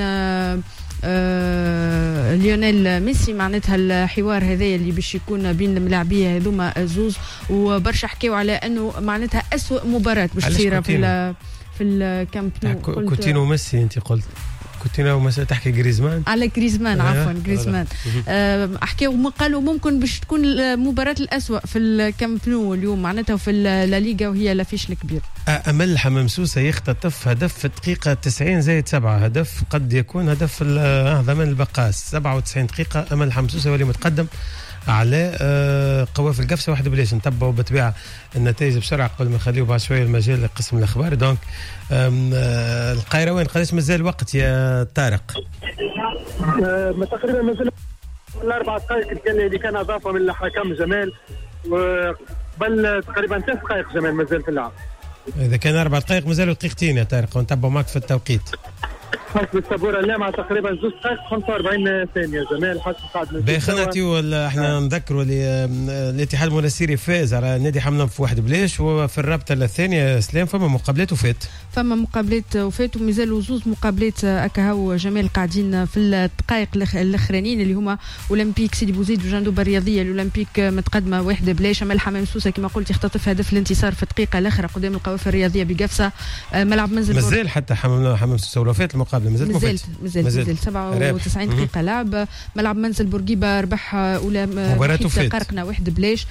ليونيل ميسي. معناتها الحوار هذا اللي باش يكون بين الملاعبيه هذوما زوز وبرشا حكيوا على انه معناتها أسوأ مباراه باش تصير في الكامب نو. كوتينو وميسي انت قلت كنت مثلا تحكي جريزمان على جريزمان عفوا جريزمان احكيو قالوا ممكن باش تكون المباراه الأسوأ في الكامب نو اليوم معناتها في لا ليغا وهي لافيش الكبير. امل حمام سوسه يختطف هدف في الدقيقه 90+7 هدف قد يكون هدف ضمن البقاس 97 دقيقه. امل حمام سوسه ولي متقدم على قوافل قفصه واحده بلاش نتبعوا بالطبيعه النتائج بسرعه قبل ما نخليو بعد شويه المجال لقسم الاخبار. دونك القيروان قداش مازال وقت يا طارق؟ ما تقريبا مازال الاربع دقائق اللي كان اضافه من الحكم جمال وقبل تقريبا 3 دقائق جمال مازال في اللعب. اذا كان 4 دقائق مازالوا دقيقتين يا طارق ونتبعوا معك في التوقيت. حسب السبوره اللامعه تقريبا 2 دقائق 45 ثانيه جمال حسب قاعد باهي خلينا نعطيو احنا نذكروا الاتحاد المنستيري فاز على نادي حمام في 1 بلاش وفي الرابطه الثانيه سلام فما مقابلات وفات. فما مقابلات وفات ومازالوا زوز مقابلات هو جمال قاعدين في الدقائق الاخرانيين اللي هما اولمبيك سيدي بوزيد وجندوبه الرياضيه. الاولمبيك متقدمه 1 بلاش. امل حمام سوسه كما قلت يختطف هدف الانتصار في الدقيقه الاخيره قدام القوافل الرياضيه بقفصه. ملعب منزل مازال حتى حمام سوسه ولو فات المقابله مازال 97 دقيقة لعب. ملعب منزل بورقيبة ربح أولى مباراة قرقنا 1 بلاش.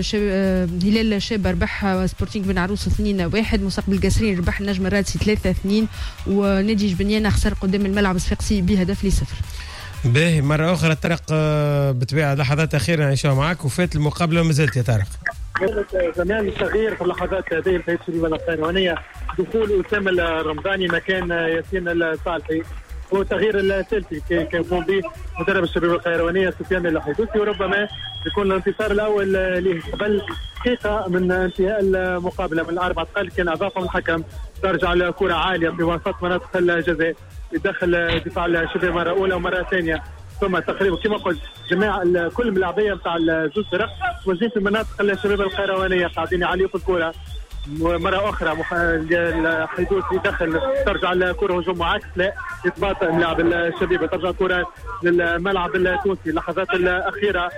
هلال شابة ربح سبورتينغ بن عروس 2-1. مستقبل القصرين ربح النجم الرادسي 3-2 ونادي جبنيانة خسر قدام الملعب الصفاقسي بهدف ل0. باهي مرة أخرى طارق بطبيعة لحظات أخيرة نعيشها معك وفات المقابلة وما زلت يا طارق. زمان التغيير في اللحظات هذه في التجربة القيروانية دخول أسامة الرمضاني مكان ياسين الصالحي هو التغيير الثالثي كان يقوم به مدرب الشباب القيروانية سفيان الحيدوسي وربما يكون الانتصار الأول له قبل دقيقة من انتهاء المقابلة من 4 دقائق كان أضافهم الحكم ترجع لكرة عالية في وسط مناطق الجزاء يدخل دفاع الشباب مرة أولى ومرة ثانية ثم تقريبا كما قلت جماعة كل الملاعبية نتاع الزوج فرق موجودين في المناطق الشباب القيروانية قاعدين يعليوا في الكرة. مرة أخرى الحيدوس يدخل ترجع الكرة هجوم معاكس لا يتباطأ ملاعب الشبيبة ترجع الكرة للملعب التونسي. اللحظات الأخيرة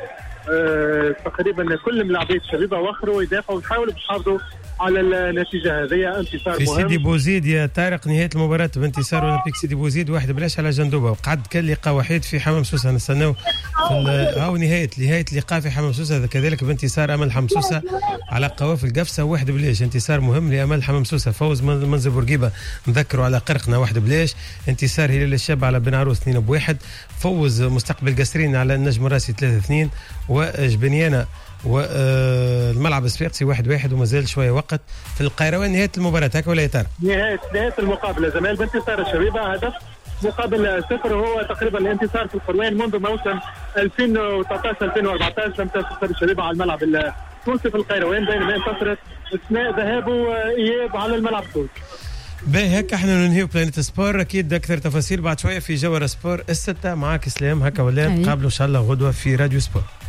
تقريبا كل ملاعبية الشبيبة وخروا يدافعوا ويحاولوا يحافظوا على النتيجة هذه. انتصار في مهم سيدي بوزيد يا طارق نهاية المباراة بانتصار اولمبيك سيدي بوزيد 1 بلاش على جندوبة وقعد كان لقاء وحيد في حمام سوسة نستناو هاو نهاية اللقاء في حمام سوسة كذلك بانتصار أمل حمام سوسة على قوافل قفصة 1 بلاش. انتصار مهم لأمل حمام سوسة. فوز منزل بورقيبة نذكروا على قرقنا 1 بلاش. انتصار هلال الشاب على بن عروس 2-1. فوز مستقبل قصرين على النجم الراسي 3-2 وجبنيانة والملعب الصفاقسي 1-1 ومازال شويه وقت في القيروان. نهايه المباراه هكا ولا يتر؟ نهايه المقابله زمال بانتصار الشبيبه هدف مقابل 0 وهو تقريبا الانتصار في القروان منذ موسم 2013-2014 لم تنتصر الشبيبه على الملعب التونسي في القيروان بينما انتصرت اثناء ذهاب واياب على الملعب التونسي. باهي هكا احنا ننهيو بلانيت سبور. اكيد اكثر تفاصيل بعد شويه في جوهر سبور 6 معاك اسلام هكا ولا نتقابلوا ان شاء الله غدوه في راديو سبور.